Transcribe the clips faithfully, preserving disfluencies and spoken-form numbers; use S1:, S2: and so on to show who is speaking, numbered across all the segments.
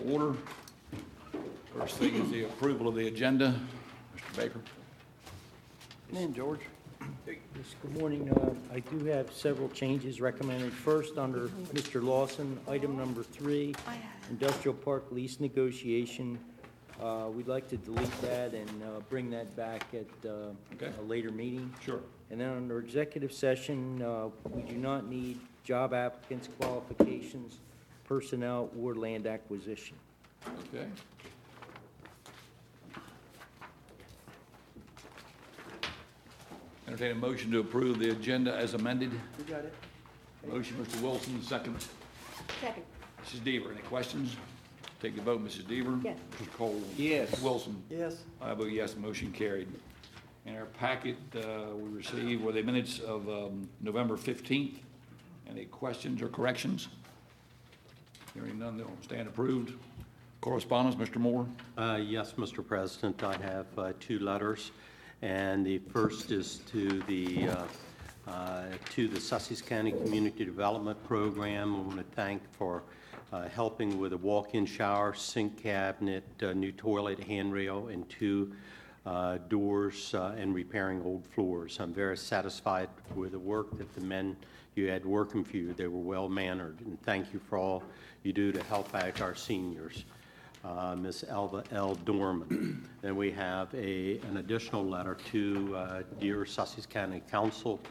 S1: order. First thing is the approval of the agenda. Mister Baker.
S2: Come in, George.
S3: Yes, good morning. Uh, I do have several changes recommended. First, under Mister Lawson, item number three, industrial park lease negotiation. Uh, We'd like to delete that and uh, bring that back at uh,
S1: Okay.
S3: a later meeting.
S1: Sure.
S3: And then under executive session, uh, we do not need job applicants, qualifications, personnel, or land acquisition.
S1: Okay. Entertain a motion to approve the agenda as amended.
S2: You got it?
S1: Motion, Mister Wilson, second.
S4: Second.
S1: Missus Deaver, any questions? Take the vote, Missus Deaver.
S4: Yes.
S1: Mister Cole.
S3: Yes.
S1: Mister Wilson.
S2: Yes.
S1: I vote yes, motion carried. In our packet, uh, we received were the minutes of um, November fifteenth. Any questions or corrections? Hearing none, they'll stand approved. Correspondence, Mister Moore.
S5: Uh, Yes, Mister President, I have uh, two letters, and the first is to the uh, uh, to the Sussex County Community Development Program. I want to thank for uh, helping with a walk-in shower, sink cabinet, uh, new toilet handrail, and two uh, doors, uh, and repairing old floors. I'm very satisfied with the work that the men you had working for you. They were well-mannered, and thank you for all you do to help out our seniors. Uh, Miz Elva L. Dorman. Then we have a, an additional letter to uh, dear Sussex County Council,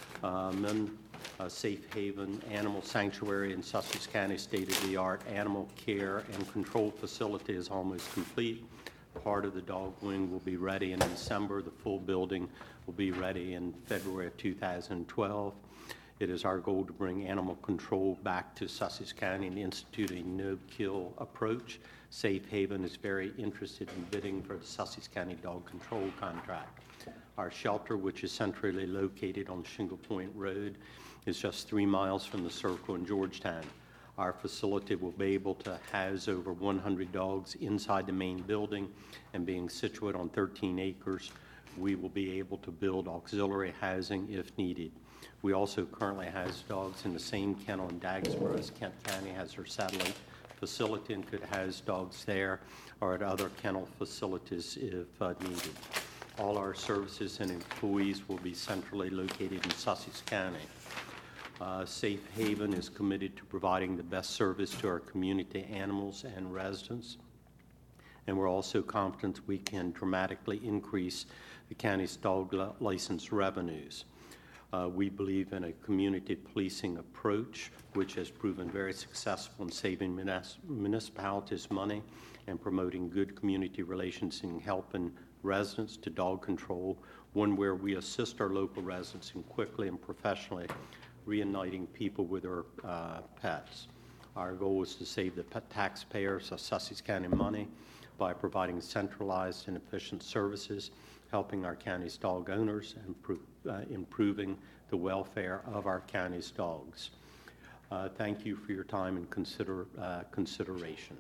S5: um, uh, Safe Haven Animal Sanctuary in Sussex County, state-of-the-art animal care and control facility is almost complete. Part of the dog wing will be ready in December. The full building will be ready in February of two thousand twelve. It is our goal to bring animal control back to Sussex County and institute a no-kill approach. Safe Haven is very interested in bidding for the Sussex County Dog Control contract. Our shelter, which is centrally located on Shingle Point Road, is just three miles from the Circle in Georgetown. Our facility will be able to house over one hundred dogs inside the main building, and being situated on thirteen acres, we will be able to build auxiliary housing if needed. We also currently house dogs in the same kennel in Dagsboro as Kent County has their satellite facility and could house dogs there or at other kennel facilities if uh, needed. All our services and employees will be centrally located in Sussex County. Uh, Safe Haven is committed to providing the best service to our community animals and residents, and we're also confident we can dramatically increase the county's dog license revenues. Uh, we believe in a community policing approach, which has proven very successful in saving munis- municipalities money and promoting good community relations and helping residents to dog control, one where we assist our local residents in quickly and professionally reuniting people with their uh, pets. Our goal is to save the pet taxpayers of Sussex County money by providing centralized and efficient services, helping our county's dog owners, and pro- uh, improving the welfare of our county's dogs. Uh, thank you for your time and consider, uh, consideration.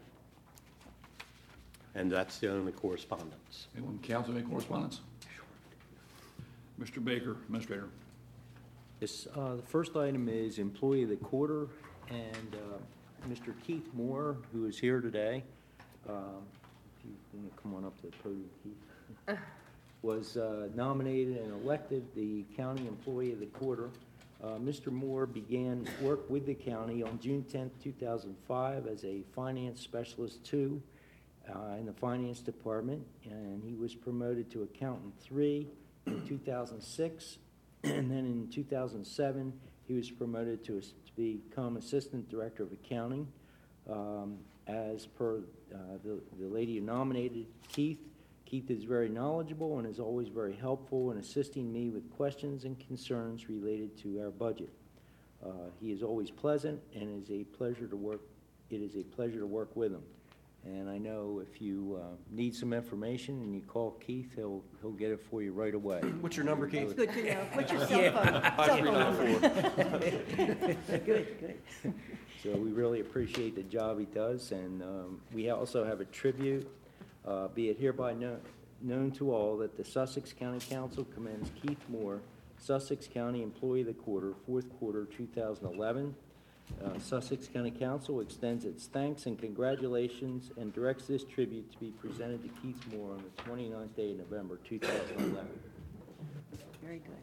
S5: And that's the only correspondence.
S1: Anyone from council, any correspondence? Mister Baker, Administrator.
S3: Yes, uh, the first item is Employee of the Quarter, and uh, Mister Keith Moore, who is here today, um, if you want to come on up to the podium, Keith, was uh, nominated and elected the County Employee of the Quarter. Uh, Mister Moore began work with the county on June tenth, two thousand five as a Finance Specialist two uh, in the Finance Department, and he was promoted to Accountant three in two thousand six. And then in two thousand seven, he was promoted to, to become Assistant Director of Accounting. Um, as per uh, the, the lady who nominated Keith, Keith is very knowledgeable and is always very helpful in assisting me with questions and concerns related to our budget. Uh, he is always pleasant, and it is a pleasure to work. It is a pleasure to work with him. And I know if you uh, need some information and you call Keith, he'll he'll get it for you right away.
S2: What's your number, Keith?
S4: It's good to know. What's your cell phone? Cell phone number.
S3: Good, good. So we really appreciate the job he does, and um, we also have a tribute. Uh, be it hereby known, known to all that the Sussex County Council commends Keith Moore, Sussex County Employee of the Quarter, fourth quarter two thousand eleven. Uh, Sussex County Council extends its thanks and congratulations and directs this tribute to be presented to Keith Moore on the twenty-ninth day of November, two thousand eleven.
S4: Very good.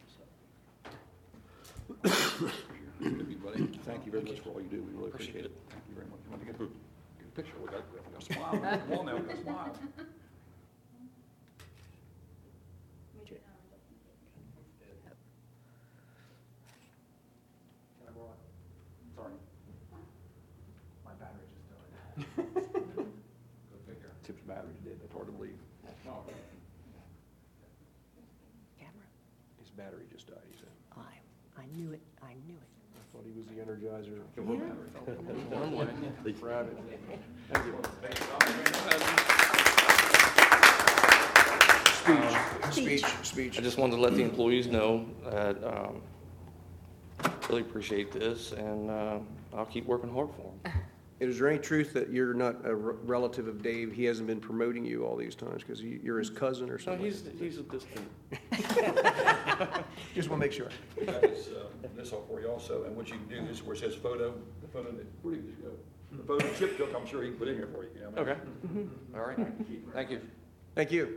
S1: Good, buddy. Thank you very much for all you do. We really appreciate it. Thank you very much. You want to get a, get a picture? We got, we got a smile. Come on now, we got a smile. Sorry. My battery just died. Go figure. Tip's battery did. That's hard to believe. No.
S4: Camera.
S2: His battery just died, he said.
S4: I, I knew it. I knew it.
S2: I thought he was the Energizer.
S4: Speech.
S2: Speech.
S6: I just wanted to let the employees know that, um, really appreciate this, and, uh, I'll keep working hard for them.
S2: Is there any truth that you're not a re- relative of Dave? He hasn't been promoting you all these times because you're his cousin or
S6: No,
S2: something?
S6: he's, he's a distant.
S2: Just want to make sure.
S1: We got this, uh, this all for you also, and what you can do is where it says photo, the photo, that- where did it go? The photo Chip took, I'm sure he can put in here for you. You know what I mean?
S6: Okay. All right. Thank you.
S2: Thank you.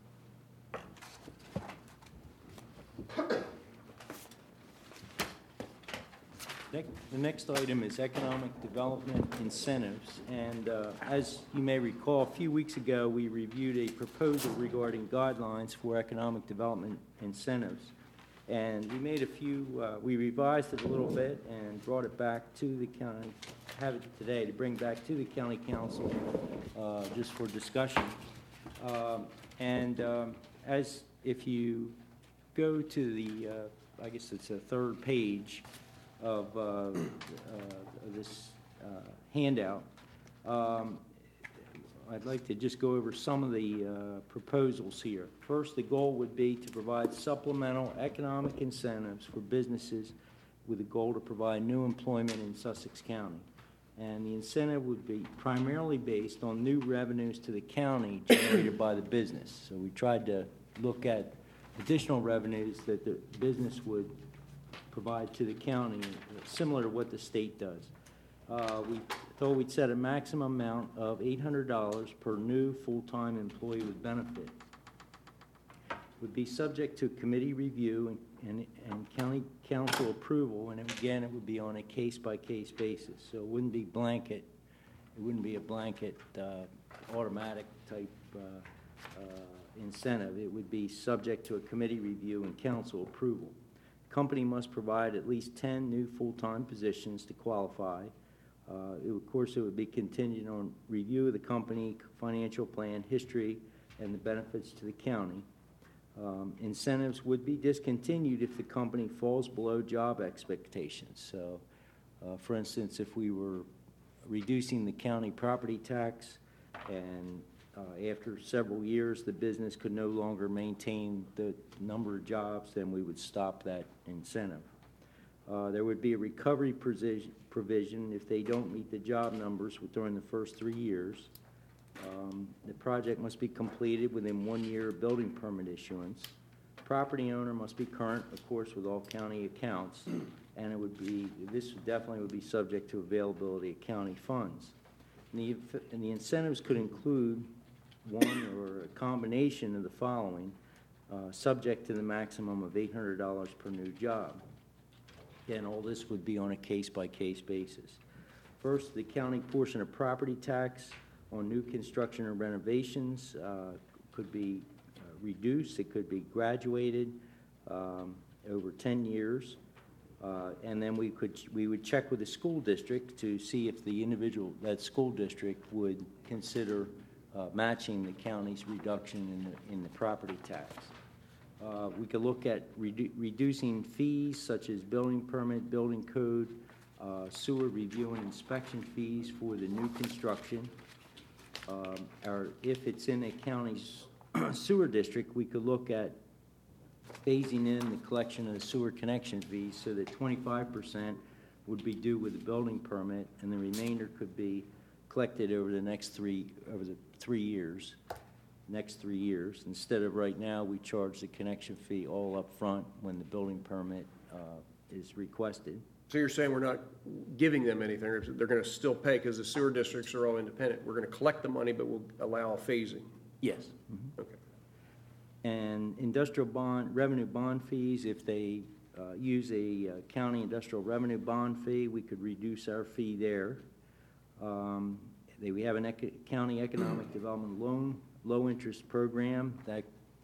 S3: Nec- The next item is economic development incentives, and uh, as you may recall, a few weeks ago, we reviewed a proposal regarding guidelines for economic development incentives, and we made a few, uh, we revised it a little bit and brought it back to the county, have it today to bring back to the county council uh, just for discussion. Um, And um, as, if you go to the, uh, I guess it's the third page of uh, uh, of this uh, handout, um, I'd like to just go over some of the uh, proposals here. First, the goal would be to provide supplemental economic incentives for businesses with a goal to provide new employment in Sussex County. And the incentive would be primarily based on new revenues to the county generated by the business. So we tried to look at additional revenues that the business would provide to the county, similar to what the state does. Uh, we thought we'd set a maximum amount of eight hundred dollars per new full-time employee with benefit. Would be subject to committee review and, and, and county council approval, and again, it would be on a case-by-case basis. So it wouldn't be blanket, it wouldn't be a blanket, uh, automatic type, uh, uh, incentive. It would be subject to a committee review and council approval. Company must provide at least ten new full-time positions to qualify. Uh, it- Of course, it would be contingent on review of the company, financial plan, history, and the benefits to the county. Um, Incentives would be discontinued if the company falls below job expectations. So, uh, for instance, if we were reducing the county property tax and uh, after several years, the business could no longer maintain the number of jobs, then we would stop that incentive. Uh, There would be a recovery provision provision if they don't meet the job numbers during the first three years. Um, The project must be completed within one year of building permit issuance. Property owner must be current, of course, with all county accounts, and it would be, this definitely would be subject to availability of county funds. And the, and the incentives could include one or a combination of the following, uh, subject to the maximum of eight hundred dollars per new job. Again, all this would be on a case-by-case basis. First, the county portion of property tax on new construction or renovations uh, could be uh, reduced. It could be graduated um, over ten years. Uh, And then we could, we would check with the school district to see if the individual, that school district would consider uh, matching the county's reduction in the, in the property tax. Uh, We could look at redu- reducing fees such as building permit, building code, uh, sewer review and inspection fees for the new construction. Um, Or if it's in a county's sewer district, we could look at phasing in the collection of the sewer connection fees so that twenty-five percent would be due with the building permit, and the remainder could be collected over the next three, over the three years, next three years. Instead of right now, we charge the connection fee all up front when the building permit uh, is requested.
S2: So you're saying we're not giving them anything, or they're going to still pay because the sewer districts are all independent? We're going to collect the money, but we'll allow a phasing?
S3: Yes.
S2: Okay.
S3: And industrial bond, revenue bond fees, if they uh, use a uh, county industrial revenue bond fee, we could reduce our fee there. Um, they- We have an ec- county economic development loan, low-interest program that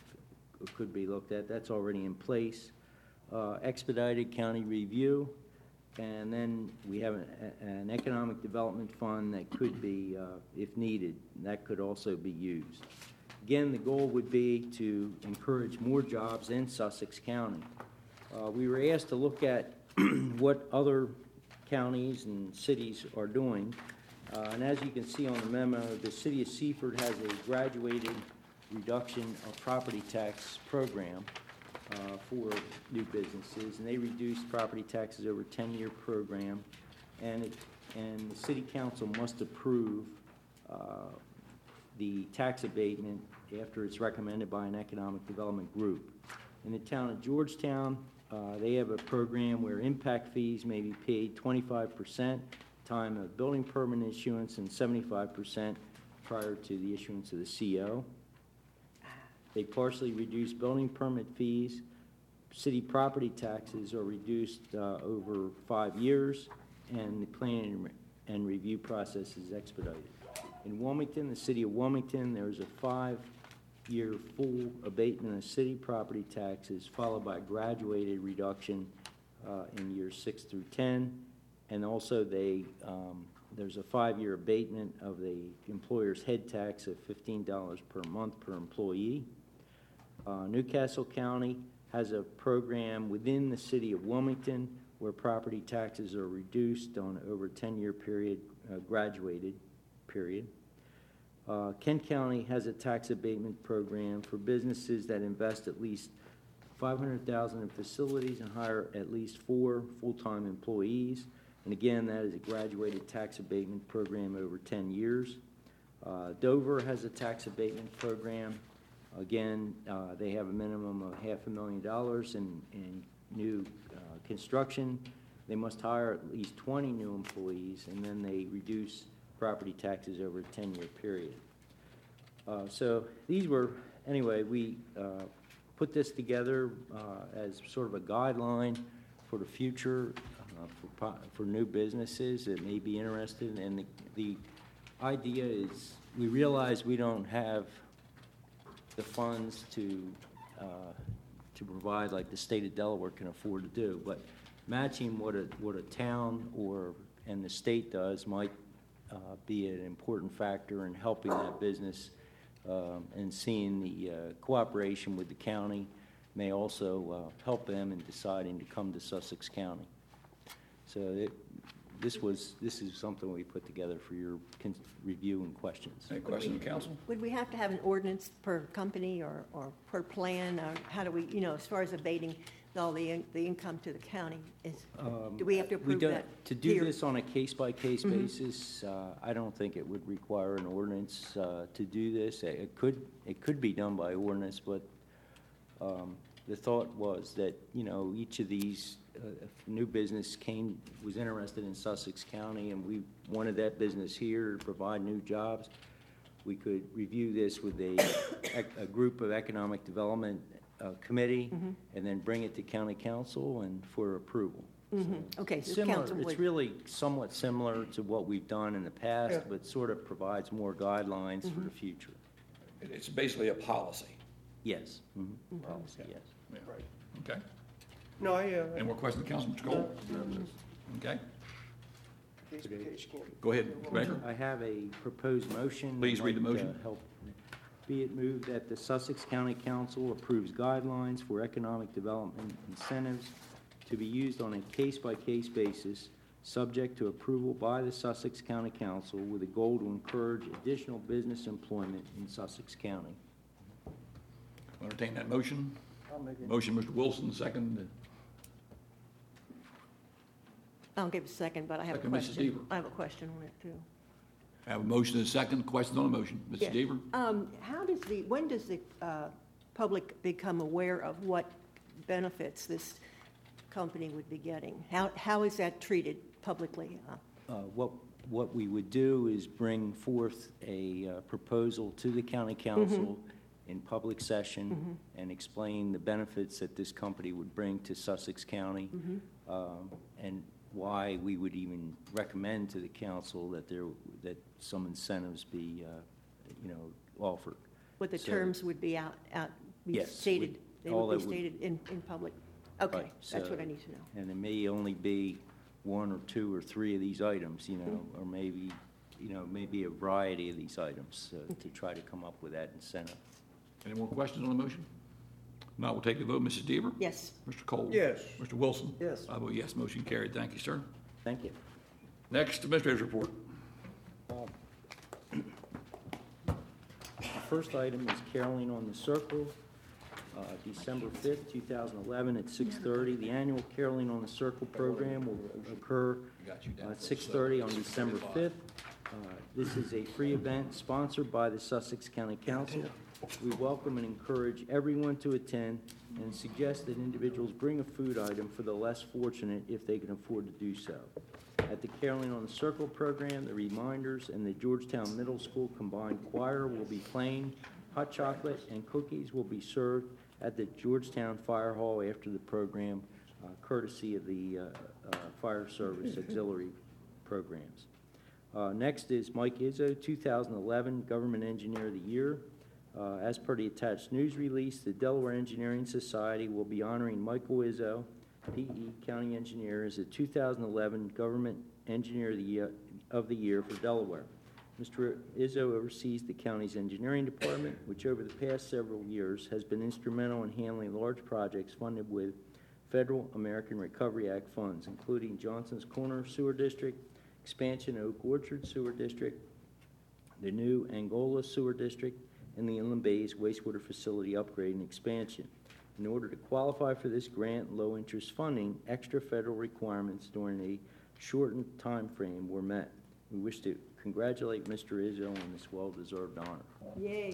S3: f- could be looked at. That's already in place. Uh, Expedited county review, and then we have an an economic development fund that could be, uh, if needed, that could also be used. Again, the goal would be to encourage more jobs in Sussex County. Uh, We were asked to look at what other counties and cities are doing. Uh, And as you can see on the memo, the city of Seaford has a graduated reduction of property tax program uh, for new businesses, and they reduced property taxes over a ten-year program, and it, and the city council must approve uh, the tax abatement after it's recommended by an economic development group. In the town of Georgetown, uh, they have a program where impact fees may be paid twenty-five percent time of building permit issuance and seventy-five percent prior to the issuance of the C O. They partially reduce building permit fees. City property taxes are reduced uh, over five years, and the planning and re- and review process is expedited. In Wilmington, the city of Wilmington, there's a five-year full abatement of city property taxes, followed by a graduated reduction uh, in years six through ten. And also, they, um, there's a five-year abatement of the employer's head tax of fifteen dollars per month per employee. Uh, Newcastle County has a program within the city of Wilmington where property taxes are reduced on over a ten-year period, uh, graduated period. Uh, Kent County has a tax abatement program for businesses that invest at least five hundred thousand dollars in facilities and hire at least four full-time employees. And again, that is a graduated tax abatement program over ten years. Uh, Dover has a tax abatement program. Again, uh, they have a minimum of half a million dollars in, in new uh, construction. They must hire at least twenty new employees, and then they reduce property taxes over a ten-year period. Uh, So these were, anyway, we uh, put this together uh, as sort of a guideline for the future, uh, for, po- for new businesses that may be interested. And the, the idea is, we realize we don't have the funds to, uh, to provide like the state of Delaware can afford to do, but matching what a, what a town or, and the state does might uh, be an important factor in helping that business, um, and seeing the uh, cooperation with the county may also uh, help them in deciding to come to Sussex County. So it, this was, this is something we put together for your con- review and questions.
S1: Any questions, council?
S4: Would we have to have an ordinance per company or, or per plan, or how do we, you know, as far as abating all the, in- the income to the county, is, do we have to
S3: We
S4: approve
S3: don't-
S4: that?
S3: To do
S4: here?
S3: this on a case-by-case
S4: Mhm.
S3: basis, uh, I don't think it would require an ordinance uh, to do this. It could, it could be done by ordinance, but um, the thought was that, you know, each of these, uh, if new business came, was interested in Sussex County, and we wanted that business here to provide new jobs, we could review this with a, ec- a group of economic development uh, committee,
S4: Mhm.
S3: and then bring it to county council and for approval.
S4: Mhm. Okay, so
S3: Similar,
S4: council
S3: it's
S4: would,
S3: really somewhat similar to what we've done in the past,
S2: Yeah.
S3: but sort of provides more guidelines for
S4: Mm-hmm.
S3: the future.
S1: It- It's basically a policy.
S3: Yes. Mhm.
S4: Mm-hmm.
S3: Policy, yes.
S1: Yeah.
S2: Right.
S1: Okay.
S2: No, I, uh.
S1: Any more questions, Councilman Cole? Okay,
S2: Case by case, you can't-
S1: go ahead, Commissioner.
S3: I have a proposed motion.
S1: Please
S3: I'd
S1: read the
S3: like to
S1: motion.
S3: help. Be it moved that the Sussex County Council approves guidelines for economic development incentives to be used on a case-by-case basis, subject to approval by the Sussex County Council, with a goal to encourage additional business employment in Sussex County.
S1: Entertain that motion.
S3: I'll make it.
S1: Motion, Mister Wilson, second.
S4: I'll give a second, but I have a
S1: Second, Missus
S4: question.
S1: Deaver.
S4: I have a question on it, too.
S1: Have a motion and a second. Questions on the motion? Missus
S4: Yes.
S1: Deaver?
S4: Um, how does the, when does the, uh, public become aware of what benefits this company would be getting? How, how is that treated publicly? Uh,
S3: Uh, What, what we would do is bring forth a uh, proposal to the county council in public session and explain the benefits that this company would bring to Sussex County, um, and why we would even recommend to the council that there, that some incentives be, uh, you know, offered.
S4: What the
S3: So-
S4: terms would be out, out, be
S3: Yes,
S4: stated,
S3: we-
S4: they
S3: all
S4: would be
S3: that would-
S4: stated in, in public? Okay,
S3: Right,
S4: that's
S3: so-
S4: what I need to know.
S3: And it may only be one or two or three of these items, you know, or maybe, you know, maybe a variety of these items uh, to try to come up with that incentive.
S1: Any more questions on the motion? Now we'll take the vote. Missus Deaver?
S4: Yes.
S1: Mister Cole?
S2: Yes.
S1: Mister Wilson?
S2: Yes.
S1: I vote yes, motion carried. Thank you, sir.
S3: Thank you.
S1: Next, Administrator's report.
S3: The first item is Caroling on the Circle, uh, December fifth, two thousand eleven, at six thirty. The annual Caroling on the Circle program will occur at six thirty on December fifth. Uh, This is a free event sponsored by the Sussex County Council. We welcome and encourage everyone to attend and suggest that individuals bring a food item for the less fortunate if they can afford to do so. At the Caroling on the Circle program, the Reminders and the Georgetown Middle School Combined Choir will be playing. Hot chocolate and cookies will be served at the Georgetown Fire Hall after the program, uh, courtesy of the uh, uh, Fire Service Auxiliary Programs. Uh, Next is Mike Izzo, two thousand eleven Government Engineer of the Year. Uh, As per the attached news release, the Delaware Engineering Society will be honoring Michael Izzo, P E County Engineer, as the two thousand eleven Government Engineer of the Year, of the Year for Delaware. Mister Izzo oversees the county's engineering department, which over the past several years has been instrumental in handling large projects funded with federal American Recovery Act funds, including Johnson's Corner Sewer District, expansion of Oak Orchard Sewer District, the new Angola Sewer District, and the Inland Bays wastewater facility upgrade and expansion. In order to qualify for this grant and low-interest funding, extra federal requirements during a shortened time frame were met. We wish to congratulate Mister Izzo on this well-deserved honor.
S4: Yay.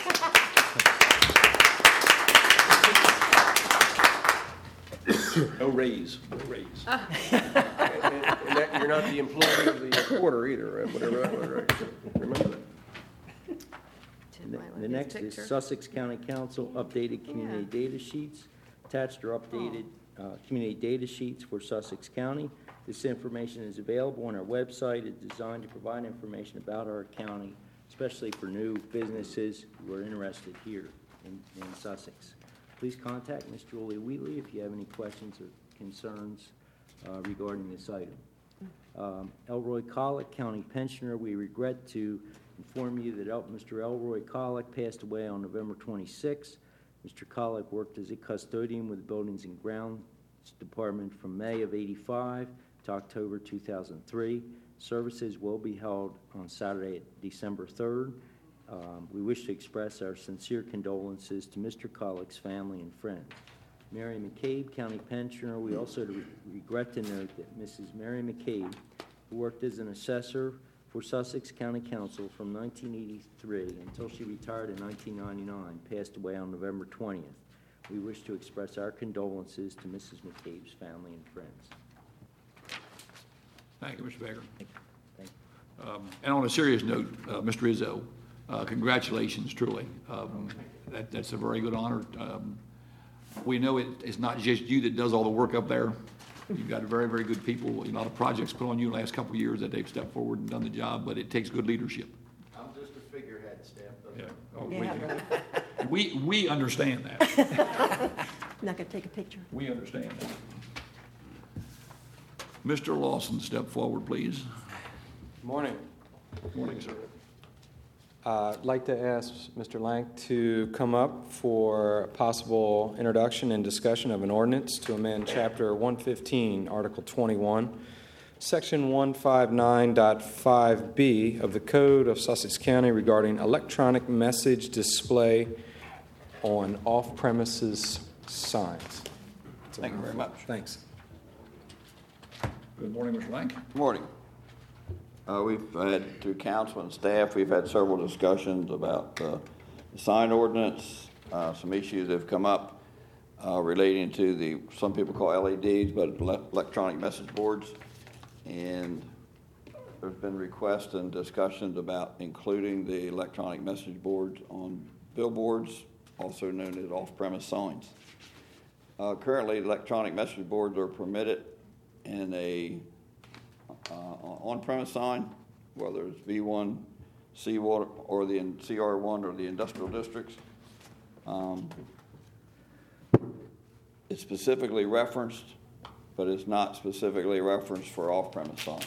S1: No raise, no raise.
S2: And and that, you're not the employee of the quarter either, right? Whatever that was, right? Remember that.
S3: And The the next is Sussex County Council updated community data sheets. Attached are updated uh, community data sheets for Sussex County. This information is available on our website. It's designed to provide information about our county, especially for new businesses who are interested here in in Sussex. Please contact Miss Julie Wheatley if you have any questions or concerns uh, regarding this item. Um, Elroy Collick, County Pensioner, we regret to inform you that El- Mister Elroy Collick passed away on November twenty-sixth. Mister Collick worked as a custodian with the Buildings and Grounds Department from May of eighty-five to October two thousand three. Services will be held on Saturday, December third. Um, we wish to express our sincere condolences to Mister Collick's family and friends. Mary McCabe, County Pensioner, we also re- regret to note that Missus Mary McCabe, who worked as an assessor for Sussex County Council from nineteen eighty-three until she retired in nineteen ninety-nine, passed away on November twentieth. We wish to express our condolences to Missus McCabe's family and friends.
S1: Thank you, Mister Baker.
S3: Thank you.
S1: Um, And on a serious note, uh, Mister Izzo, uh, congratulations, truly. Um, that- That's a very good honor. Um, We know it- it's not just you that does all the work up there. You've got very, very good people, a lot of projects put on you in the last couple of years that they've stepped forward and done the job, but it takes good leadership.
S7: I'm just a figurehead, Steph.
S1: Yeah. Oh, we-
S4: Yeah, right.
S1: We, we understand that.
S4: I'm not going to take a picture.
S1: We understand that. Mister Lawson, step forward, please.
S7: Morning.
S1: Morning, sir.
S7: Uh, I'd like to ask Mister Lank to come up for a possible introduction and discussion of an ordinance to amend Chapter one fifteen, Article twenty-one, Section one fifty-nine point five B of the Code of Sussex County regarding electronic message display on off-premises signs.
S8: Thank you very much.
S7: Thanks.
S1: Good morning, Mister Lank.
S8: Good morning. Uh, we've had, through council and staff, we've had several discussions about uh, the sign ordinance. Uh, some issues have come up. uh, relating to the, some people call L E Ds, but ele- electronic message boards. And there's been requests and discussions about including the electronic message boards on billboards, also known as off-premise signs. Uh, currently, electronic message boards are permitted in a uh, on-premise sign, whether it's V one, C one, or the C R one or the industrial districts. Um, it's specifically referenced, but it's not specifically referenced for off-premise signs.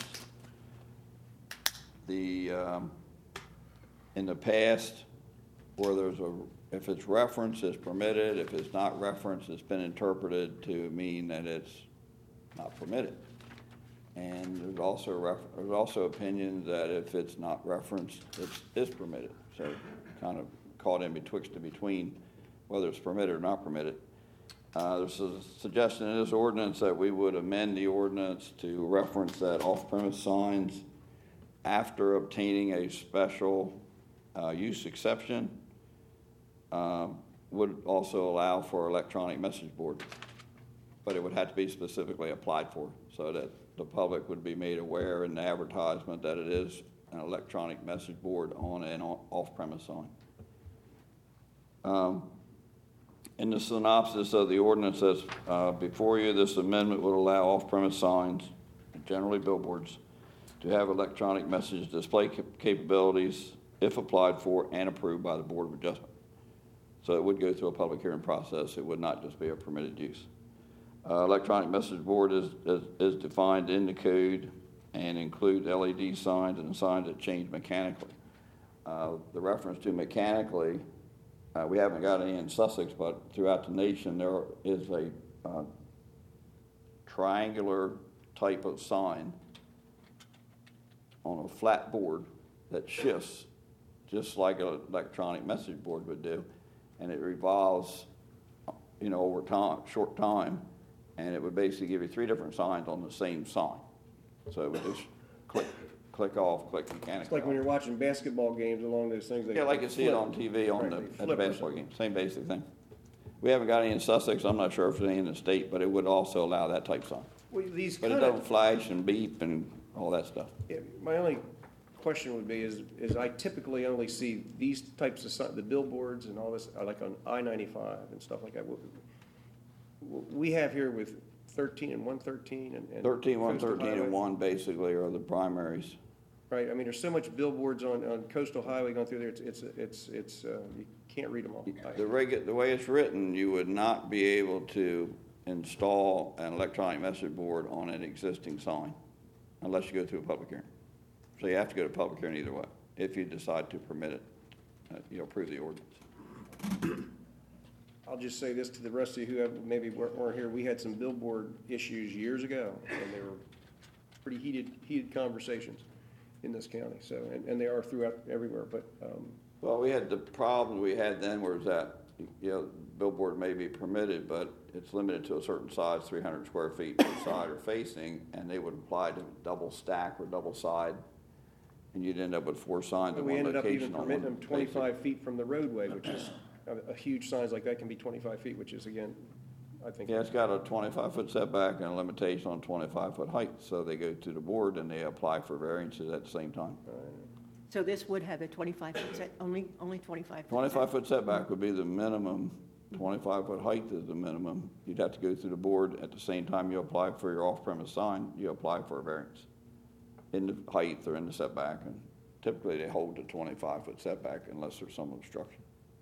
S8: The um, in the past, where there's a, if it's referenced, it's permitted. If it's not referenced, it's been interpreted to mean that it's not permitted. And there's also ref, there's also opinions that if it's not referenced, it's is permitted. So kind of caught in betwixt and between whether it's permitted or not permitted. Uh, there's a suggestion in this ordinance that we would amend the ordinance to reference that off-premise signs after obtaining a special uh, use exception uh, would also allow for electronic message board, but it would have to be specifically applied for so that the public would be made aware in the advertisement that it is an electronic message board on an off-premise sign. Um, in the synopsis of the ordinance says, uh, before you, this amendment would allow off-premise signs, generally billboards, to have electronic message display cap- capabilities if applied for and approved by the Board of Adjustment. So it would go through a public hearing process. It would not just be a permitted use. Uh, electronic message board is, is, is defined in the code and includes L E D signs and signs that change mechanically. Uh, the reference to mechanically, uh, we haven't got any in Sussex, but throughout the nation there is a uh, triangular type of sign on a flat board that shifts just like an electronic message board would do, and it revolves, you know, over time, short time, and it would basically give you three different signs on the same sign. So it would just click, click off, click mechanically.
S2: It's like when you're watching basketball games along those things. They
S8: Yeah, like you see it
S2: flip.
S8: on T V on
S2: Right,
S8: the,
S2: they
S8: at the
S2: flip or
S8: basketball
S2: something.
S8: game. Same basic thing. We haven't got any in Sussex. I'm not sure if there's any in the state, but it would also allow that type sign.
S2: Well, these
S8: But it
S2: kind
S8: doesn't
S2: of,
S8: flash and beep and all that stuff.
S2: yeah, my only question would be is, is I typically only see these types of, si- the billboards and all this, uh, like on I ninety-five and stuff like that. What we have here with thirteen and one thirteen and. and
S8: Thirteen, one,
S2: Coastal
S8: thirteen,
S2: Highway.
S8: and one basically are the primaries.
S2: Right, I mean, there's so much billboards on, on Coastal Highway going through there, it's, it's, it's, it's, uh, you can't read them all.
S8: The regu, the way it's written, you would not be able to install an electronic message board on an existing sign unless you go through a public hearing. So you have to go to public hearing either way, if you decide to permit it, uh, you know, approve the ordinance.
S2: I'll just say this to the rest of you who have, maybe weren't weren't here, we had some billboard issues years ago, and they were pretty heated, heated conversations in this county, so, and, and they are throughout everywhere, but, um,
S8: Well, we had the problem we had then was that, you know, billboard may be permitted, but it's limited to a certain size, three hundred square feet per side or facing, and they would apply to double stack or double side, and you'd end up with four signs in
S2: we
S8: one
S2: ended up
S8: location
S2: even
S8: on one
S2: permitting them
S8: facing.
S2: twenty-five feet from the roadway, which is, a, a huge signs like that can be twenty-five feet, which is, again, I think.
S8: Yeah, it's got a twenty-five foot setback and a limitation on twenty-five foot height, so they go to the board and they apply for variances at the same time.
S4: So this would have a twenty-five foot set, only, only twenty-five? foot
S8: Twenty-five foot setback would be the minimum, twenty-five foot height is the minimum. You'd have to go through the board, at the same time you apply for your off-premise sign, you apply for a variance in the height or in the setback, and typically they hold the twenty-five foot setback unless there's some obstruction.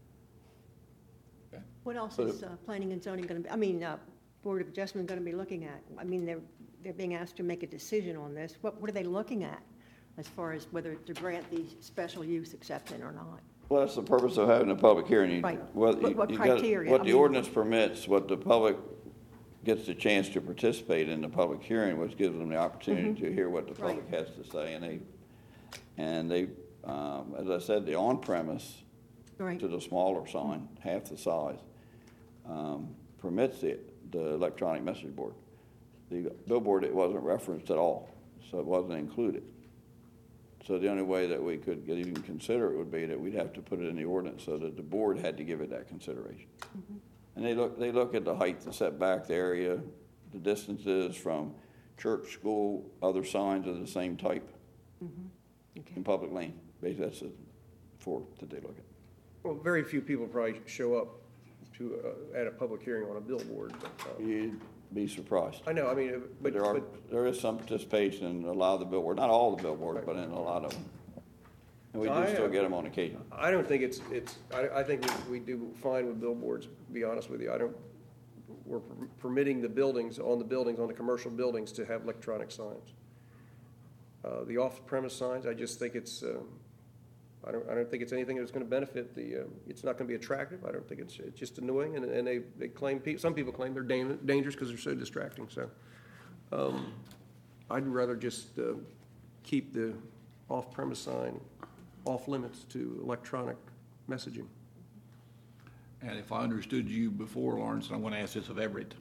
S4: What else
S8: But
S4: is uh, planning and zoning going to be, I mean, uh, Board of Adjustment going to be looking at? I mean, they're, they're being asked to make a decision on this. What, what are they looking at as far as whether to grant the special use exception or not?
S8: Well, that's the purpose of having a public hearing. You-
S4: Right.
S8: well,
S4: What-
S8: you-
S4: what
S8: you gotta-
S4: criteria?
S8: What
S4: I
S8: the
S4: mean-
S8: ordinance permits, what the public gets the chance to participate in the public hearing, which gives them the opportunity to hear what the public
S4: Mm-hmm. Right.
S8: has to say. And they, and they, um, as I said, the on-premise
S4: Right.
S8: to the smaller sign, half the size, um, permits the, the electronic message board. The billboard, it wasn't referenced at all, so it wasn't included. So the only way that we could get even consider it would be that we'd have to put it in the ordinance so that the board had to give it that consideration. And they look, they look at the height, the setback, the area, the distances from church, school, other signs of the same type
S4: Okay.
S8: in public lane. Basically, that's the four that they look at.
S2: Well, very few people probably show up to, uh, at a public hearing on a billboard. but, uh,
S8: You'd be surprised.
S2: I know, I mean, uh,
S8: But
S2: but,
S8: there are,
S2: but
S8: there is some participation in a lot of the billboard, not all the billboards, but in a lot of them. And we do
S2: I, uh,
S8: still get them on occasion.
S2: I don't think it's, it's, I, I think we, we do fine with billboards, to be honest with you. I don't, we're permitting the buildings, on the buildings, on the commercial buildings to have electronic signs. Uh, the off-premise signs, I just think it's, um, I don't, I don't think it's anything that's gonna benefit the, uh, it's not gonna be attractive. I don't think it's, it's just annoying, and, and they, they claim, pe- some people claim they're dan- dangerous because they're so distracting, so. Um, I'd rather just, uh, keep the off-premise sign off limits to electronic messaging.
S1: And if I understood you before, Lawrence, and I want to ask this of Everett,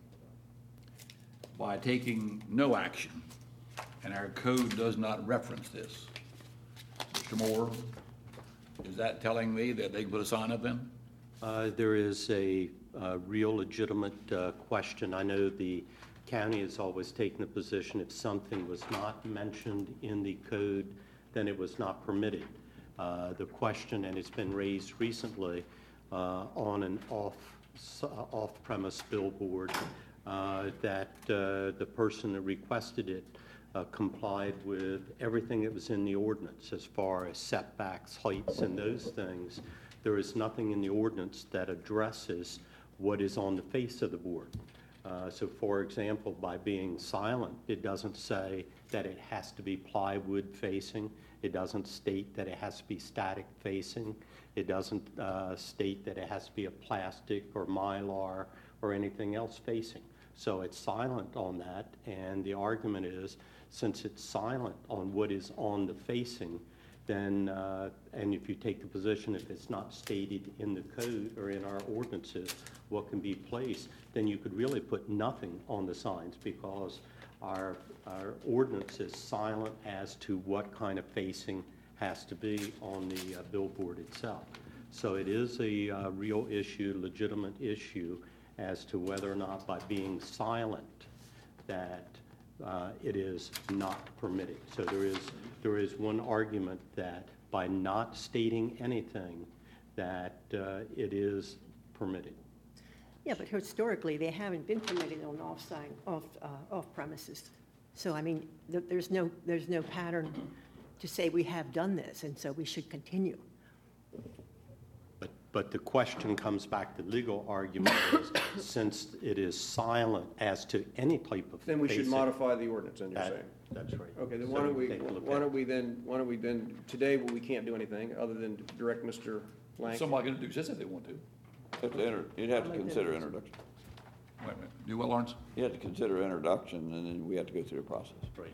S1: by taking no action, and our code does not reference this, Mister Moore, is that telling me that they can put a sign up then?
S5: Uh, There is a uh, real legitimate uh, question. I know the county has always taken the position if something was not mentioned in the code, then it was not permitted. Uh, The question, and it's been raised recently, uh, on an off, uh, off-premise billboard, uh, that uh, the person that requested it uh, complied with everything that was in the ordinance as far as setbacks, heights, and those things. There is nothing in the ordinance that addresses what is on the face of the board. Uh, So, for example, by being silent, it doesn't say that it has to be plywood facing. It doesn't state that it has to be static facing. It doesn't uh, state that it has to be a plastic or mylar or anything else facing. So it's silent on that, and the argument is, since it's silent on what is on the facing, then, uh, and if you take the position, if it's not stated in the code or in our ordinances what can be placed, then you could really put nothing on the signs, because our, our ordinance is silent as to what kind of facing has to be on the uh, billboard itself. So it is a uh, real issue, legitimate issue, as to whether or not by being silent that uh, it is not permitted. So there is, there is one argument that by not stating anything, that uh, it is permitted.
S4: Yeah, but historically, they haven't been permitted on off-sign, off, uh, off premises. So, I mean, th- there's no, there's no pattern to say we have done this, and so we should continue.
S5: But, but the question comes back, the legal argument is, since it is silent as to any type of
S2: Then we should
S5: facing,
S2: modify the ordinance, then you're
S5: that-
S2: saying?
S5: That's right.
S2: Okay, then
S5: So
S2: why don't we,
S5: take a look
S2: why
S5: at
S2: don't
S5: it.
S2: we then, why don't we then, today, we can't do anything other than direct Mister Lang.
S1: Somebody can do this if they want to.
S8: Have to enter- You'd have to consider introduction.
S1: Wait a minute. Do what, Lawrence?
S8: You have to consider introduction, and then we have to go through the process.
S5: Right.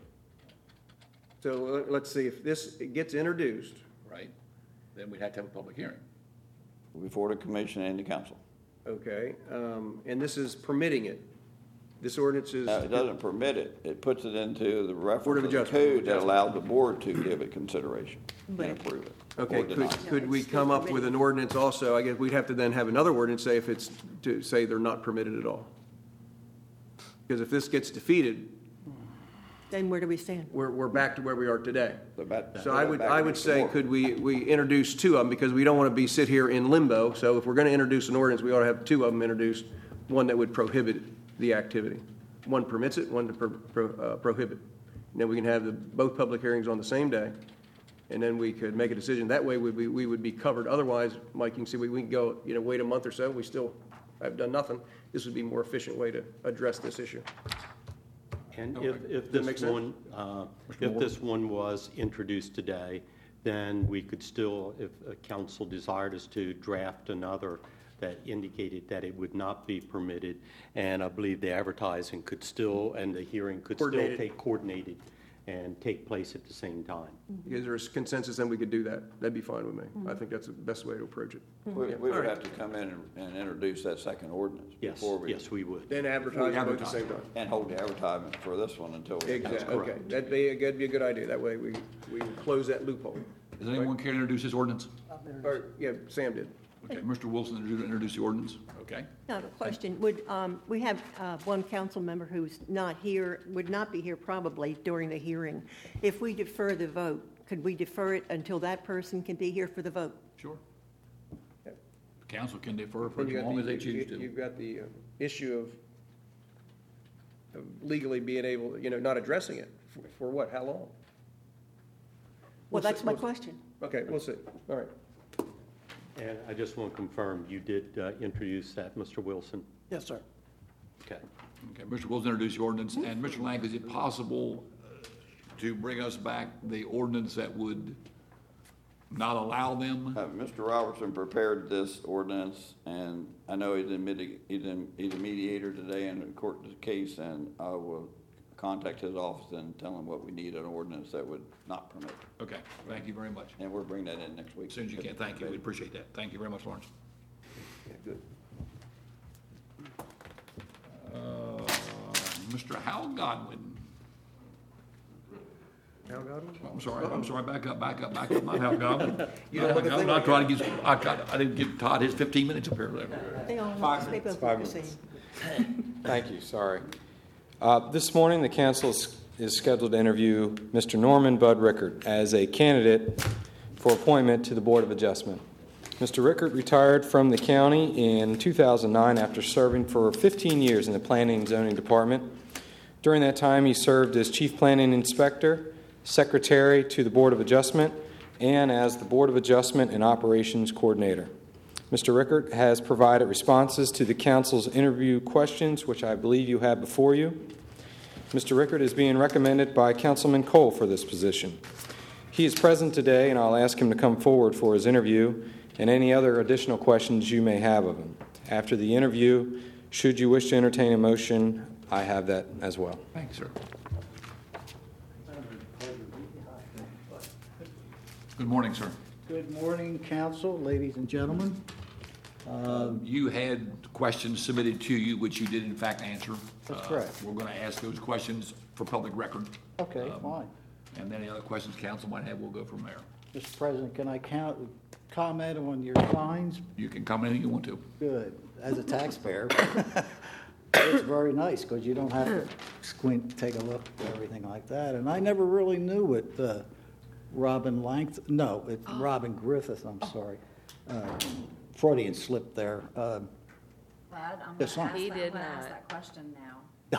S2: So uh, let's see, if this gets introduced,
S1: Right. Then we'd have to have a public hearing.
S8: Before the commission and the council.
S2: okay, um, and this is permitting it. This ordinance is.
S8: Now, it doesn't permit it. It puts it into the
S2: Board of
S8: reference of the
S2: Adjustment.
S8: code that allowed the board to give it consideration
S4: Right.
S8: and approve it.
S2: Okay,
S8: or deny it.
S2: could, could we come up with an ordinance also? I guess we'd have to then have another ordinance say if it's, to say they're not permitted at all. Because if this gets defeated,
S4: Then where do we stand?
S2: we're, we're back to where we are today.
S8: So that-
S2: So I would,
S8: back
S2: I
S8: to
S2: would
S8: Mister
S2: say,
S8: Moore.
S2: could we, we introduce two of them, because we don't want to be, sit here in limbo. So if we're going to introduce an ordinance, we ought to have two of them introduced, one that would prohibit the activity. One permits it, one to pro, pro, uh, prohibit. And then we can have the, both public hearings on the same day, and then we could make a decision. That way, we, we, we would be covered. Otherwise, Mike, you can see, we, we can go, you know, wait a month or so, we still have done nothing. This would be a more efficient way to address this issue.
S5: And if, if
S2: that make
S5: this
S2: sense?
S5: one, uh, if this one was introduced today, then we could still, if a council desired us to, draft another that indicated that it would not be permitted. And I believe the advertising could still, and the hearing could still
S2: Coordinated.
S5: take coordinated and take place at the same time.
S2: Is there a consensus, then we could do that. That'd be fine with me. I think that's the best way to approach it.
S8: We, we
S2: All
S8: would
S2: right.
S8: have to come in and, and introduce that second ordinance
S5: Yes,
S8: before we.
S5: yes, we would.
S2: Then advertise both at the same time.
S8: And hold the advertisement for this one until. we-
S2: Exactly, okay. That'd be, a- that'd be a good idea. That way we, we would close that loophole.
S1: Does anyone care to introduce this ordinance?
S2: Or, yeah, Sam did.
S1: Okay, Mister Wilson, introduce introduce the ordinance, okay?
S4: I have a question. Would, um, we have uh, one council member who's not here, would not be here probably during the hearing. If we defer the vote, could we defer it until that person can be here for the vote?
S1: Sure.
S2: Yeah.
S1: The council can defer for
S2: And
S1: as
S2: you got
S1: long
S2: the-
S1: as they
S2: you-
S1: choose
S2: you-
S1: to.
S2: You've got the uh, issue of of legally being able, you know, not addressing it. For- For what? How long?
S4: Well,
S2: We'll see-
S4: that's my
S2: we'll-
S4: question.
S2: Okay, we'll see. All right.
S5: And I just want to confirm, you did uh, introduce that, Mister Wilson?
S9: Yes, sir.
S5: Okay.
S1: Okay, Mister Wilson introduce the ordinance, and Mister Lang, is it possible uh, to bring us back the ordinance that would not allow them?
S8: Uh, Mister Robertson prepared this ordinance, and I know he's a miti- he's a, he's a mediator today in the court case, and I will contact his office and tell him what we need, an ordinance that would not permit.
S1: Okay, thank you very much.
S8: And we'll bring that in next week.
S1: As soon as you can, thank you, we appreciate that. Thank you very much, Lawrence.
S2: Yeah, good.
S1: Uh, Mister Hal Godwin.
S2: Hal Godwin?
S1: I'm sorry, I'm sorry, back up, back up, back up, not Hal Godwin.
S2: You don't look a
S1: I'm
S2: thing
S1: not
S2: like
S1: trying to get, I got, I didn't get Todd his fifteen minutes up here.
S4: They all, they both
S7: Five
S4: look the
S7: minutes.
S4: same.
S7: Thank you, sorry. Uh, This morning, the council is is scheduled to interview Mister Norman Bud Rickard as a candidate for appointment to the Board of Adjustment. Mister Rickard retired from the county in two thousand nine after serving for fifteen years in the Planning and Zoning Department. During that time, he served as Chief Planning Inspector, Secretary to the Board of Adjustment, and as the Board of Adjustment and Operations Coordinator. Mister Rickard has provided responses to the council's interview questions, which I believe you have before you. Mister Rickard is being recommended by Councilman Cole for this position. He is present today, and I'll ask him to come forward for his interview and any other additional questions you may have of him. After the interview, should you wish to entertain a motion, I have that as well.
S1: Thanks, sir. Good morning, sir.
S9: Good morning, council, ladies and gentlemen.
S1: Um, You had questions submitted to you, which you did in fact answer.
S9: That's
S1: Uh,
S9: correct.
S1: We're going to ask those questions for public record.
S9: Okay,
S1: Um,
S9: fine.
S1: And any other questions council might have, we'll go from there.
S9: Mister President, can I count, comment on your signs?
S1: You can comment anything you want to.
S9: Good. As a taxpayer, it's very nice because you don't have to squint, take a look at everything like that. And I never really knew what uh, Robin Langth, no, it's Robin Griffith, I'm sorry. Uh, Freudian slip there. Uh,
S10: Glad I'm
S9: Yes,
S10: gonna
S9: ma'am.
S10: ask
S11: He
S10: that,
S11: did
S10: I'm gonna ask
S11: not.
S10: that question now.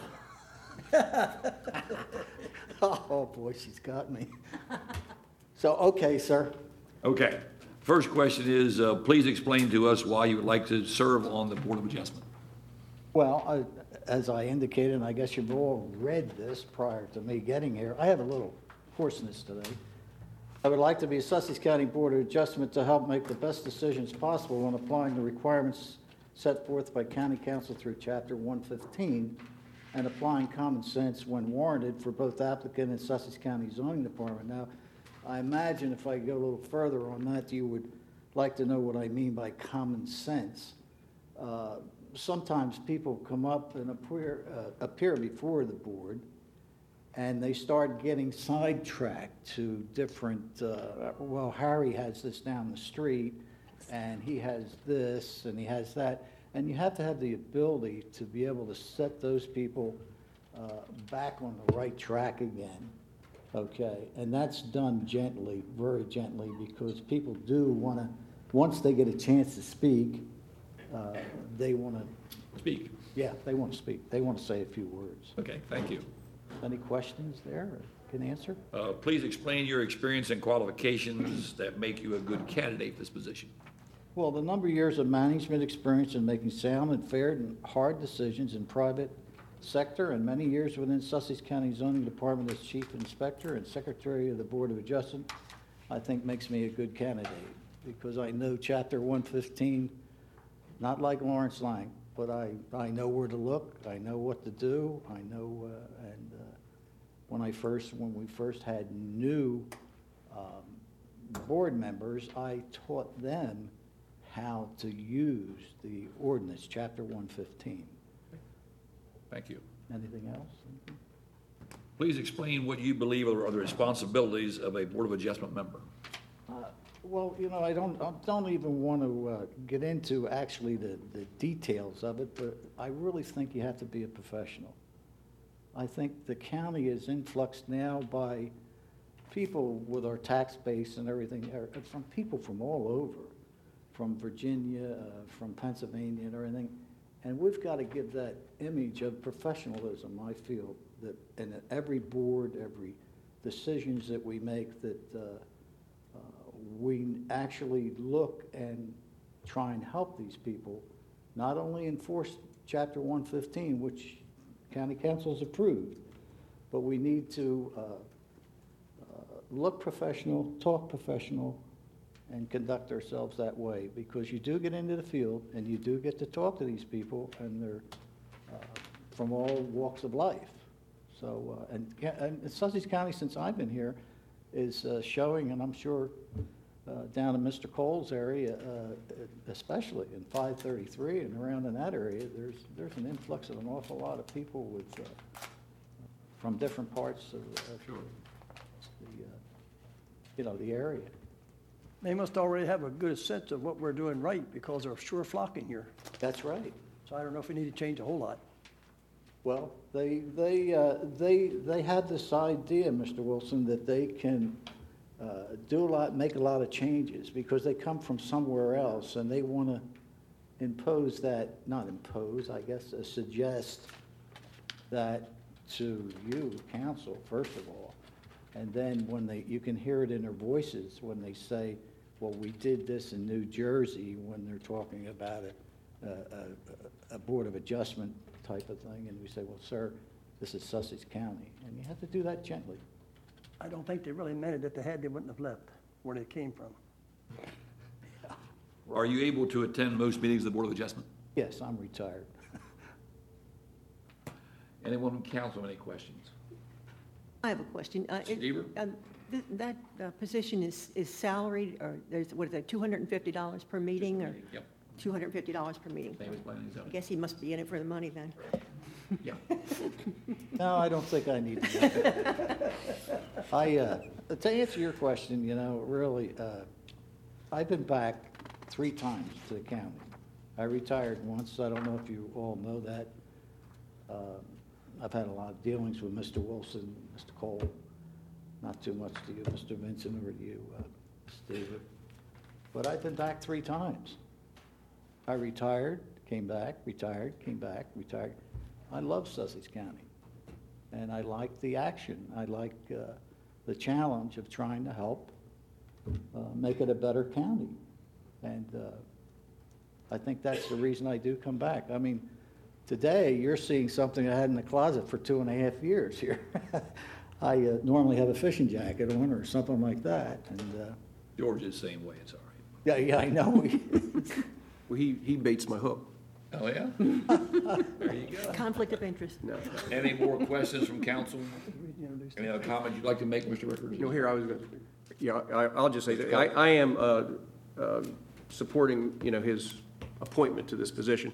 S9: Oh, boy, she's got me. So, okay, sir.
S1: Okay. First question is, uh, please explain to us why you would like to serve on the Board of Adjustment.
S9: Well, I- as I indicated, and I guess you've all read this prior to me getting here, I have a little hoarseness today. I would like to be a Sussex County Board of Adjustment to help make the best decisions possible when applying the requirements set forth by County Council through Chapter one fifteen and applying common sense when warranted for both applicant and Sussex County Zoning Department. Now, I imagine if I go a little further on that, you would like to know what I mean by common sense. Uh, Sometimes people come up and appear, uh, appear before the board, and they start getting sidetracked to different, uh, well, Harry has this down the street, and he has this, and he has that. And you have to have the ability to be able to set those people uh, back on the right track again, okay? And that's done gently, very gently, because people do want to, once they get a chance to speak, uh, they want to,
S1: Speak.
S9: yeah, they want to speak. They want to say a few words.
S1: Okay, thank you.
S9: Any questions there I can answer?
S1: Uh, Please explain your experience and qualifications that make you a good candidate for this position.
S9: Well, the number of years of management experience in making sound and fair and hard decisions in private sector and many years within Sussex County Zoning Department as Chief Inspector and Secretary of the Board of Adjustment, I think makes me a good candidate because I know Chapter one fifteen, not like Lawrence Lang, but I, I know where to look, I know what to do, I know, uh, and uh, when I first, when we first had new um, board members, I taught them how to use the ordinance, Chapter one fifteen.
S1: Thank you.
S9: Anything else?
S1: Please explain what you believe are the responsibilities of a Board of Adjustment member.
S9: Well, you know, I don't, I don't even want to uh, get into actually the, the details of it, but I really think you have to be a professional. I think the county is influxed now by people with our tax base and everything, uh, from people from all over, from Virginia, uh, from Pennsylvania and everything. And we've got to give that image of professionalism, I feel, that in every board, every decisions that we make, that uh, uh, we actually look and try and help these people, not only enforce Chapter one fifteen, which County Council's approved, but we need to uh, uh, look professional, talk professional, and conduct ourselves that way, because you do get into the field and you do get to talk to these people, and they're uh, from all walks of life. So, uh, and, and Sussex County, since I've been here, is uh, showing, and I'm sure uh, down in Mister Cole's area, uh, especially in five thirty-three and around in that area, there's there's an influx of an awful lot of people with uh, from different parts of, of
S1: Sure.
S9: the, uh, you know, the area.
S10: They must already have a good sense of what we're doing right, because they're sure flocking here.
S9: That's right.
S10: So I don't know if we need to change a whole lot.
S9: Well, they, they, uh, they, they have this idea, Mister Wilson, that they can uh, do a lot, make a lot of changes, because they come from somewhere else, and they want to impose that, not impose, I guess, uh, suggest that to you, council, first of all. And then when they, you can hear it in their voices when they say, well, we did this in New Jersey, when they're talking about a, a, a, a Board of Adjustment type of thing, and we say, well, sir, this is Sussex County, and you have to do that gently.
S10: I don't think they really meant it. If they had, they wouldn't have left where they came from.
S1: Are you able to attend most meetings of the Board of Adjustment?
S9: Yes, I'm retired.
S1: Anyone from council have any questions?
S4: I have a question. Uh, it-
S1: Stever?
S4: um, th- That uh, position is, is salaried, or there's, what is that, two hundred fifty dollars per meeting, or
S1: Yep.
S4: two hundred fifty dollars per meeting?
S1: Same as planning and
S4: I
S1: zoning.
S4: guess he must be in it for the money then.
S1: Yeah.
S9: No, I don't think I need to. do that. I, uh, to answer your question, you know, really, uh, I've been back three times to the county. I retired once. I don't know if you all know that. Uh, I've had a lot of dealings with Mister Wilson, Mister Cole, not too much to you, Mister Vincent, or to you, uh, Steve. But I've been back three times. I retired, came back, retired, came back, retired. I love Sussex County, and I like the action. I like uh, the challenge of trying to help uh, make it a better county. And uh, I think that's the reason I do come back. I mean, today, you're seeing something I had in the closet for two and a half years here. I uh, normally have a fishing jacket on or something like that, and, uh,
S1: George is the same way, it's all right.
S9: yeah, yeah, I know.
S2: Well, he, he baits my hook.
S1: Oh, yeah? There you go.
S4: Conflict of interest.
S2: No.
S1: Any more questions from council? Any other comments you'd like to make, Mister Rickard?
S2: You know, here I was going to, yeah, I, I'll just say that I, I am uh, uh, supporting, you know, his appointment to this position.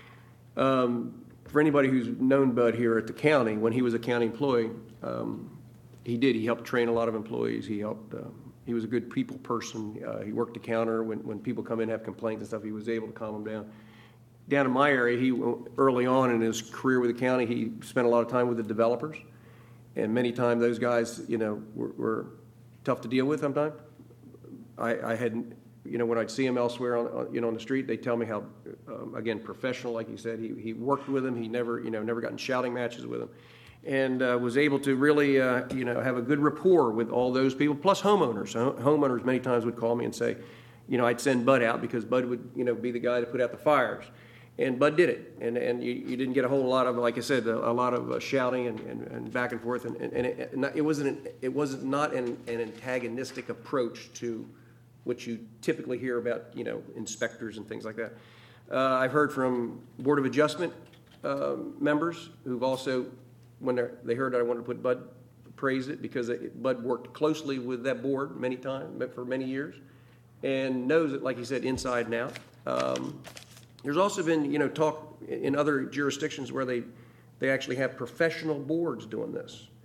S2: Um, for anybody who's known Bud here at the county, when he was a county employee, um, he did. He helped train a lot of employees. He helped. Uh, he was a good people person. Uh, he worked the counter when when people come in and have complaints and stuff. He was able to calm them down. Down in my area, he early on in his career with the county, he spent a lot of time with the developers, and many times those guys, you know, were, were tough to deal with. Sometimes I, I had. You know, when I'd see him elsewhere on, on you know on the street, they tell me how, um, again, professional, like you said. He he worked with him. He never you know never got in shouting matches with him, and uh, was able to really uh, you know have a good rapport with all those people. Plus homeowners. Homeowners many times would call me and say, you know, I'd send Bud out because Bud would you know be the guy to put out the fires, and Bud did it. And and you, you didn't get a whole lot of, like I said, a, a lot of uh, shouting and, and, and back and forth. And and, and it, it wasn't an, it was not an, an antagonistic approach to which you typically hear about, you know, inspectors and things like that. Uh, I've heard from Board of Adjustment uh, members who've also, when they heard that I wanted to put Bud, praised it because it, Bud worked closely with that board many times, for many years, and knows it, like he said, inside and out. Um, there's also been, you know, talk in other jurisdictions where they, they actually have professional boards doing this,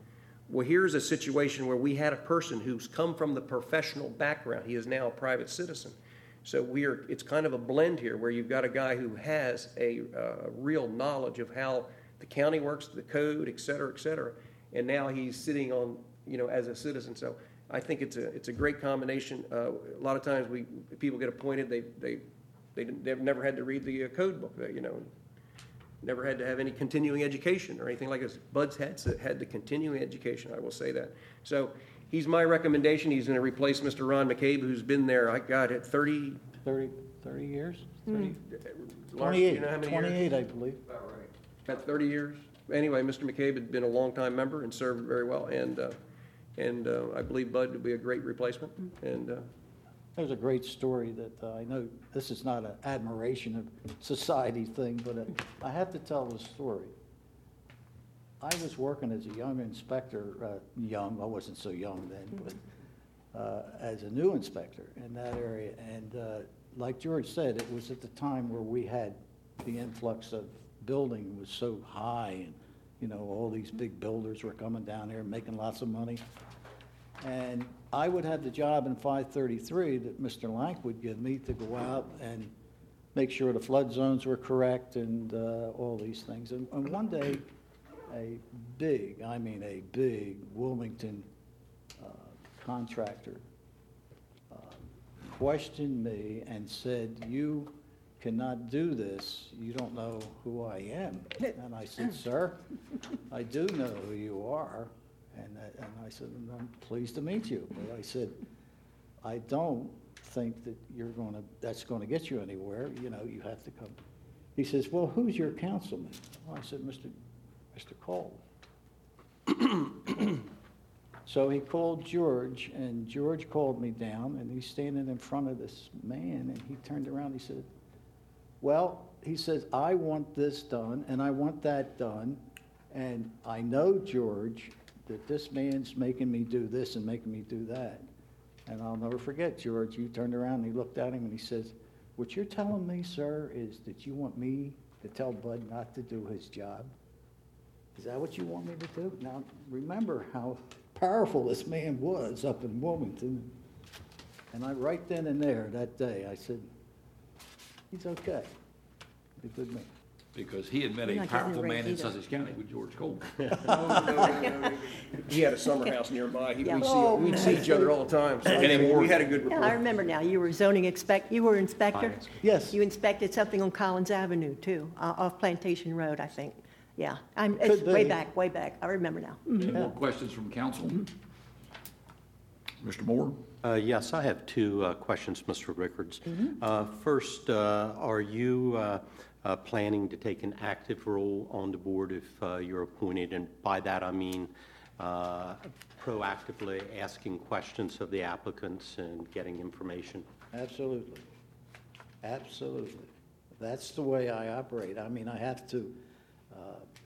S2: Well, here's a situation where we had a person who's come from the professional background. He is now a private citizen. So we are, it's kind of a blend here where you've got a guy who has a uh, real knowledge of how the county works, the code, et cetera, et cetera. And now he's sitting on, you know, as a citizen. So I think it's a, it's a great combination. Uh, a lot of times we, people get appointed, they, they, they, they've never had to read the uh, code book, you know, never had to have any continuing education or anything like this. Bud's had, had the continuing education, I will say that. So he's my recommendation. He's going to replace Mister Ron McCabe, who's been there, I got it, thirty,
S9: thirty, thirty years?
S2: thirty, Lars,
S9: twenty-eight,
S2: you know how many years?
S9: twenty-eight, I believe.
S2: About thirty years. Anyway, Mister McCabe had been a longtime member and served very well, and uh, and uh, I believe Bud would be a great replacement. And uh,
S9: There's a great story that uh, I know, this is not an admiration of society thing, but uh, I have to tell the story. I was working as a young inspector, uh, young, I wasn't so young then, but uh, as a new inspector in that area. And uh, like George said, it was at the time where we had the influx of building was so high, and you know, all these big builders were coming down here making lots of money. And I would have the job in five thirty-three that Mister Lank would give me to go out and make sure the flood zones were correct and uh, all these things. And, and one day, a big, I mean a big Wilmington uh, contractor uh, questioned me and said, "You cannot do this. You don't know who I am." And I said, "Sir, I do know who you are." And, I- and I said, "I'm pleased to meet you." But I said, "I don't think that you're going to, that's going to get you anywhere. You know, you have to come." He says, "Well, who's your councilman?" Well, I said, Mister Mister Cole. So he called George, and George called me down, and he's standing in front of this man, and he turned around, he said, "Well," he says, "I want this done, and I want that done, and I know, George, that this man's making me do this and making me do that." And I'll never forget, George, you turned around and he looked at him and he says, "What you're telling me, sir, is that you want me to tell Bud not to do his job? Is that what you want me to do?" Now, remember how powerful this man was up in Wilmington. And I, right then and there, that day, I said, "He's okay. He's a good man."
S1: Because he had met
S4: You're
S1: a
S4: not getting
S1: powerful
S4: the
S1: man in
S4: raise either.
S1: Sussex County with George Cole.
S2: No, no, no, no. He had a summer house nearby. He, we'd, see,
S4: Oh,
S2: we'd see each other all the time. So
S1: Anymore.
S2: we had a good
S4: Yeah, I
S2: rapport.
S4: remember now. You were zoning inspect, you were inspector?
S9: Yes.
S4: You inspected something on Collins Avenue, too, uh, off Plantation Road, I think. Yeah, I'm, it's
S9: Could
S4: way
S9: be.
S4: back, way back. I remember now.
S1: Any more questions from council? Mister Moore?
S5: Uh, Yes, I have two uh, questions, Mister Rickards. Uh, First, uh, are you uh, uh, planning to take an active role on the board if uh, you're appointed? And by that, I mean uh, proactively asking questions of the applicants and getting information?
S9: Absolutely. Absolutely. That's the way I operate. I mean, I have to, uh,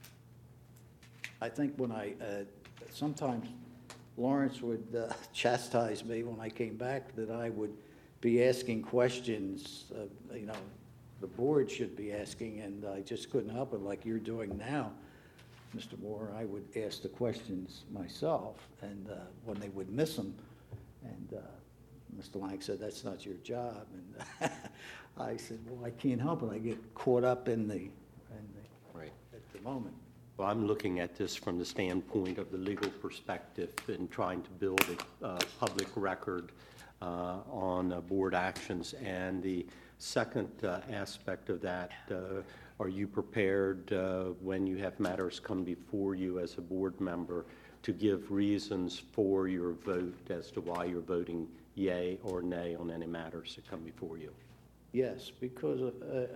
S9: I think when I, uh, sometimes Lawrence would uh, chastise me when I came back that I would be asking questions, uh, you know, the board should be asking, and I just couldn't help it like you're doing now, Mister Moore. I would ask the questions myself, and uh, when they would miss them, and uh, Mister Lang said, "That's not your job." And I said, "Well, I can't help it. I get caught up in the, in the,
S5: Right.
S9: at the moment."
S5: Well, I'm looking at this from the standpoint of the legal perspective and trying to build a uh, public record uh, on uh, board actions. And the second uh, aspect of that, uh, are you prepared uh, when you have matters come before you as a board member to give reasons for your vote as to why you're voting yay or nay on any matters that come before you?
S9: Yes, because uh,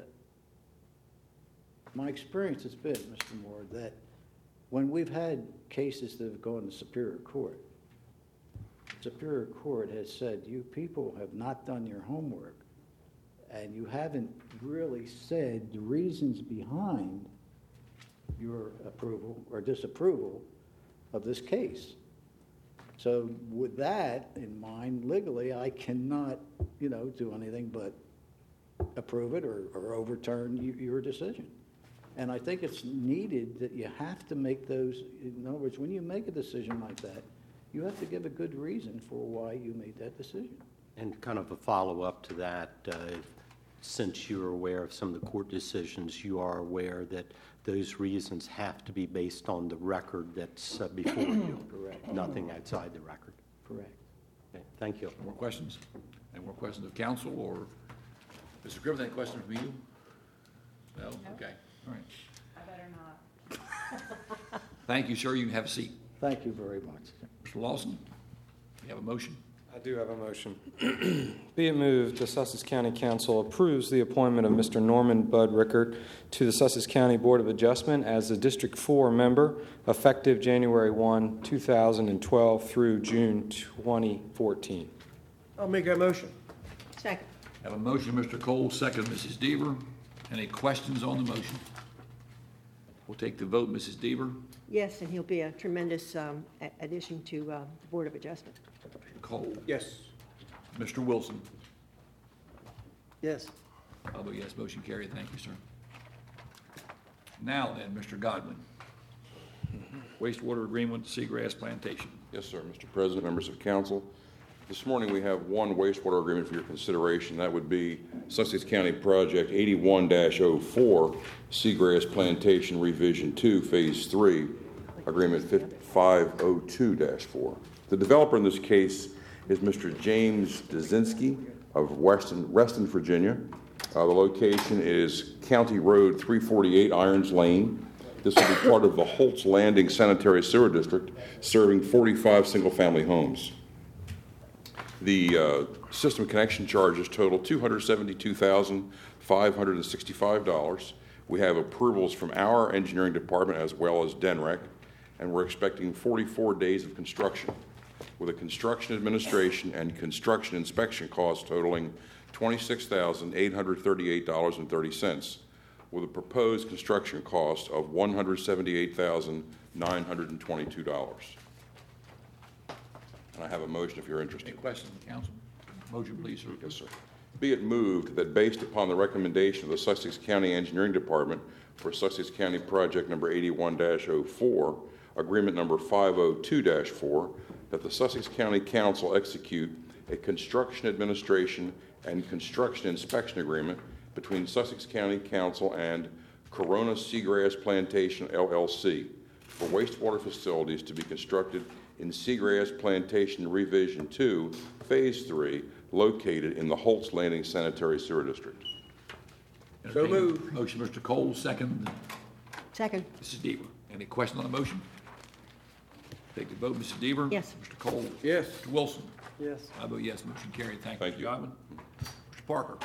S9: my experience has been, Mister Moore, that when we've had cases that have gone to Superior Court, Superior Court has said, "You people have not done your homework, and you haven't really said the reasons behind your approval or disapproval of this case." So with that in mind, legally, I cannot, you know, do anything but approve it or, or overturn y- your decision. And I think it's needed that you have to make those, in other words, when you make a decision like that, you have to give a good reason for why you made that decision.
S5: And kind of a follow-up to that, uh, since you're aware of some of the court decisions, you are aware that those reasons have to be based on the record that's uh, before you.
S9: Correct.
S5: Nothing outside the record.
S9: Correct.
S5: Okay, thank you.
S1: More questions? Any more questions of council, or Mister Griffin, any questions from you? No? Okay, all right.
S11: I better not.
S1: Thank you, sir. You can have a seat.
S9: Thank you very much.
S1: Mister Lawson, you have a motion?
S7: I do have a motion. Be it moved, the Sussex County Council approves the appointment of Mister Norman Bud Rickert to the Sussex County Board of Adjustment as the District four member, effective January first, two thousand twelve through June twenty fourteen.
S2: I'll make that motion.
S4: Second.
S1: Have a motion, Mister Cole, second, Missus Deaver. Any questions on the motion? We'll take the vote, Missus Deaver.
S4: Yes, and he'll be a tremendous um, a- addition to uh, the Board of Adjustment.
S1: Cole.
S2: Yes.
S1: Mister Wilson.
S10: Yes.
S1: I'll vote yes, motion carried. Thank you, sir. Now then, Mister Godwin. Wastewater agreement, Seagrass Plantation.
S12: Yes, sir, Mister President, members of council. This morning, we have one wastewater agreement for your consideration. That would be Sussex County Project eighty-one dash oh four, Seagrass Plantation Revision two, Phase three, Agreement five oh two dash four. The developer in this case is Mister James Dzinski of Weston, Reston, Virginia. Uh, the location is County Road three forty-eight, Irons Lane. This will be part of the Holtz Landing Sanitary Sewer District, serving forty-five single-family homes. The uh, system connection charges total two hundred seventy-two thousand five hundred sixty-five dollars. We have approvals from our engineering department as well as D E N R E C, and we're expecting forty-four days of construction, with a construction administration and construction inspection cost totaling twenty-six thousand eight hundred thirty-eight dollars and thirty cents, with a proposed construction cost of one hundred seventy-eight thousand nine hundred twenty-two dollars. And I have a motion if you're interested.
S1: Any questions from council? Motion, please, sir.
S12: Yes, sir. Be it moved that based upon the recommendation of the Sussex County Engineering Department for Sussex County Project number eighty-one dash oh four, agreement number five oh two dash four, that the Sussex County Council execute a construction administration and construction inspection agreement between Sussex County Council and Corona Seagrass Plantation, L L C, for wastewater facilities to be constructed in Seagrass Plantation Revision two, Phase three, located in the Holtz Landing Sanitary Sewer District.
S2: So moved.
S1: Motion, Mister Cole, second,
S4: Second.
S1: Missus Deaver. Any questions on the motion? Take the vote, Missus Deaver.
S4: Yes.
S1: Mister Cole.
S2: Yes.
S1: Mister Wilson.
S10: Yes.
S1: I vote yes, motion carried. Thank you,
S12: Thank
S1: Mister
S12: you.
S1: Godwin. Mister Parker.